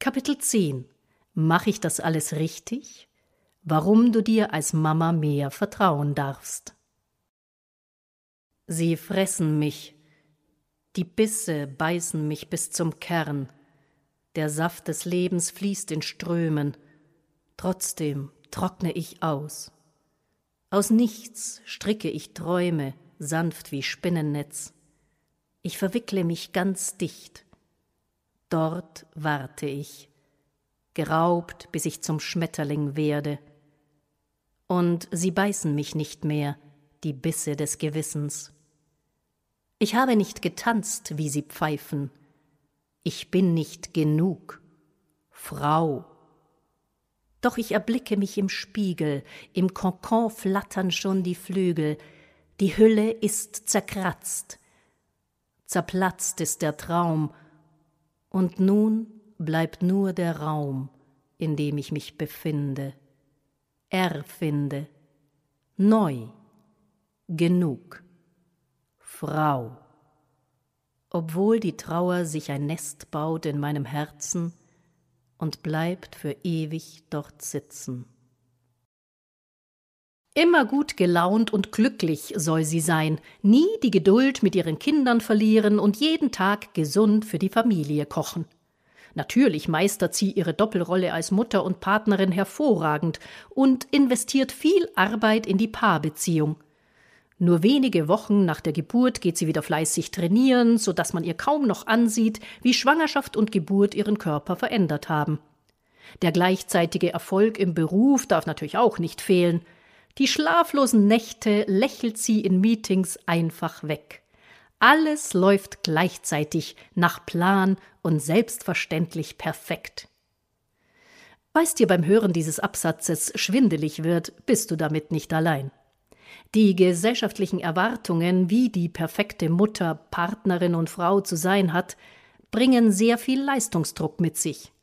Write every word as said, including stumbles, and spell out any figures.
Kapitel zehn. Mach ich das alles richtig? Warum du dir als Mama mehr vertrauen darfst. Sie fressen mich. Die Bisse beißen mich bis zum Kern. Der Saft des Lebens fließt in Strömen. Trotzdem trockne ich aus. Aus nichts stricke ich Träume, sanft wie Spinnennetz. Ich verwickle mich ganz dicht. Dort warte ich, geraubt, bis ich zum Schmetterling werde. Und sie beißen mich nicht mehr, die Bisse des Gewissens. Ich habe nicht getanzt, wie sie pfeifen. Ich bin nicht genug. Frau. Doch ich erblicke mich im Spiegel, im Kokon flattern schon die Flügel, die Hülle ist zerkratzt. Zerplatzt ist der Traum, und nun bleibt nur der Raum, in dem ich mich befinde, erfinde, neu, genug, Frau. Obwohl die Trauer sich ein Nest baut in meinem Herzen und bleibt für ewig dort sitzen. Immer gut gelaunt und glücklich soll sie sein, nie die Geduld mit ihren Kindern verlieren und jeden Tag gesund für die Familie kochen. Natürlich meistert sie ihre Doppelrolle als Mutter und Partnerin hervorragend und investiert viel Arbeit in die Paarbeziehung. Nur wenige Wochen nach der Geburt geht sie wieder fleißig trainieren, sodass man ihr kaum noch ansieht, wie Schwangerschaft und Geburt ihren Körper verändert haben. Der gleichzeitige Erfolg im Beruf darf natürlich auch nicht fehlen. Die schlaflosen Nächte lächelt sie in Meetings einfach weg. Alles läuft gleichzeitig, nach Plan und selbstverständlich perfekt. Falls dir beim Hören dieses Absatzes schwindelig wird, bist du damit nicht allein. Die gesellschaftlichen Erwartungen, wie die perfekte Mutter, Partnerin und Frau zu sein hat, bringen sehr viel Leistungsdruck mit sich.